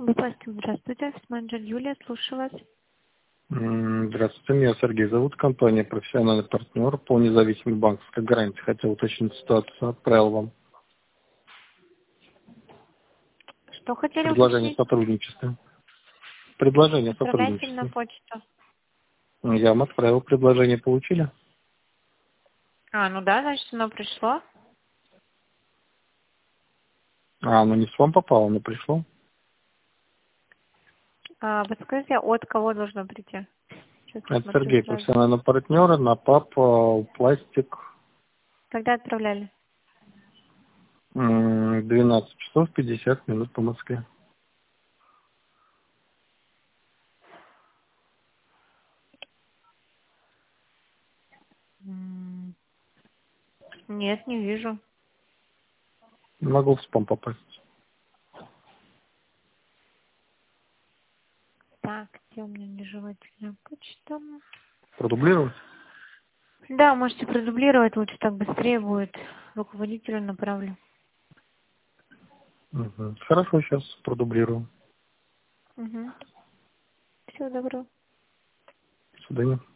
Выпустим. Здравствуйте, менеджер Юлия, слушаю вас. Здравствуйте, меня Сергей зовут, компания «Профессиональный партнер» по независимой банковской гарантии. Хотел уточнить ситуацию, отправил вам Что хотели предложение уточнить? сотрудничества. Предложение Отправляйте на сотрудничества. почту. Я вам отправил предложение, получили? Ну да, значит, оно пришло. Оно не с вам попало, оно пришло. Подскажите, от кого должно прийти? Сейчас Это посмотрю Сергей, сразу. профессиональный партнер, на ПАП, пластик, Когда отправляли? 12 часов 50 минут по Москве. Нет, не вижу. Могу в спам попасть. Так, где у меня нежелательная почта? Продублировать? Да, можете продублировать, лучше так быстрее будет. Руководителю направлю. Хорошо, сейчас продублирую. Угу. Всего доброго. До свидания.